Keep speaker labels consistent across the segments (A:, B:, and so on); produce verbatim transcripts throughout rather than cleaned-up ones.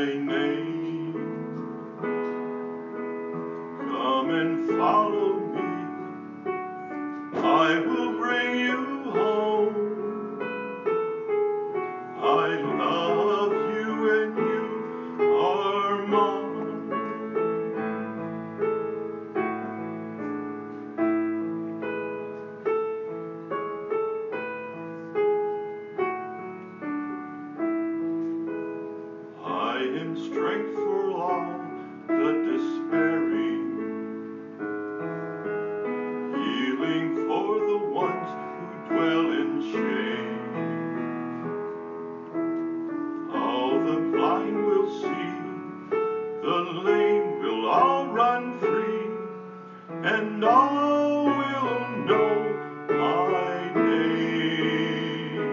A: my name. Come and follow me, I will bring you home. I love you and you are mine. I am strength for all the despairing, healing for the ones who dwell in shame. All the blind will see, the lame will all run free, and all will know my name.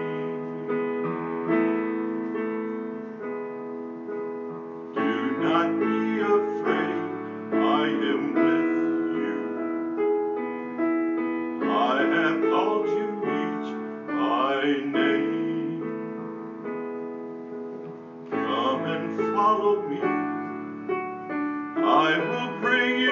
A: Do not be afraid, I am with you. I have called you each by name. Come and follow me, I will bring you